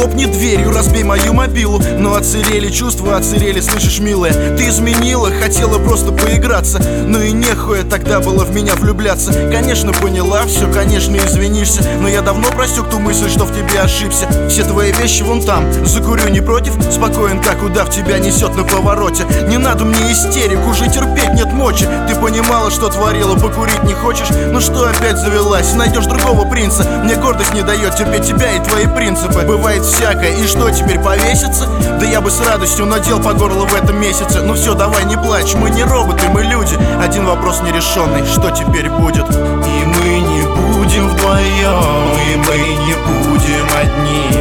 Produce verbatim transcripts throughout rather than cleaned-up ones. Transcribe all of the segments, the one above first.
хлопни дверью, разбей мою мобилу. Но оцерели чувства, оцерели, слышишь, милая. Ты изменила, хотела просто поиграться. Ну и нехуя тогда было в меня влюбляться. Конечно, поняла все, конечно, извинишься. Но я давно просек ту мысль, что в тебе ошибся. Все твои вещи вон там, закурю, не против? Спокоен, как удав тебя несет на повороте. Не надо мне истерик, уже терпеть нет мочи. Ты понимала, что творила, покурить не хочешь? Ну что опять завелась, найдешь другого принца. Мне гордость не дает терпеть тебя и твои принципы. Бывает всякое, и что теперь, повеситься? Да я бы с радостью надел по горло в этом месяце. Ну все, давай не плачь, мы не роботы, мы люди. Один вопрос нерешенный, что теперь будет? И мы не будем вдвоем, и мы не будем одни.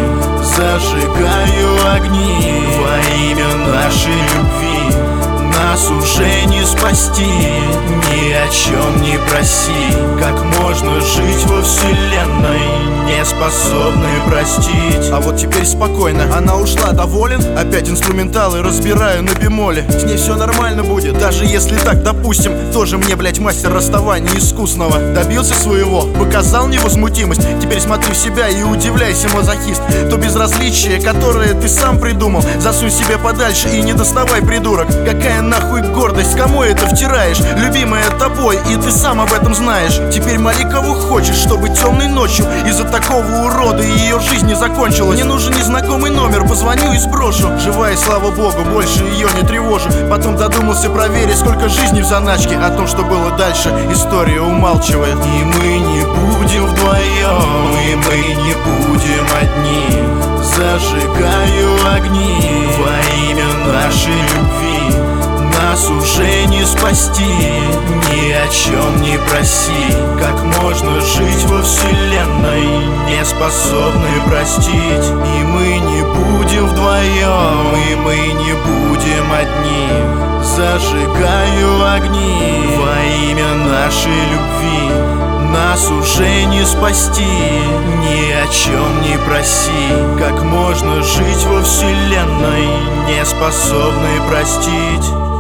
Зажигаю огни во имя нашей любви. Нас уже не спасти, ни о чем не проси. Как можно жить во вселенной, не способной простить? А вот теперь спокойно, она ушла, доволен? Опять инструменталы разбираю на бемоле. С ней все нормально будет, даже если так, допустим. Тоже мне, блять, мастер расставания искусного. Добился своего, показал невозмутимость. Теперь смотри в себя и удивляйся, мазохист. То безразличие, которое ты сам придумал, засунь себе подальше и не доставай, придурок. Какая нахуй гордость, кому это втираешь? Любимая тобой, и ты сам об этом знаешь. Теперь моли кого хочешь, чтобы темной ночью из-за такого урода ее жизнь не закончилась. Мне нужен незнакомый номер, позвоню и сброшу. Живая, и слава богу, больше ее не тревожу. Потом додумался проверить, сколько жизней в заначке. О том, что было дальше, история умалчивает. И мы не будем вдвоем, и мы не будем одни. Зажигаю огни во имя нашей любви. Нас уже не спасти, ни о чем не проси. Как можно жить во вселенной, не способной простить? И мы не будем вдвоем, и мы не будем одни. Зажигаю огни во имя нашей любви. Нас уже не спасти, ни о чем не проси. Как можно жить во вселенной, не способной простить?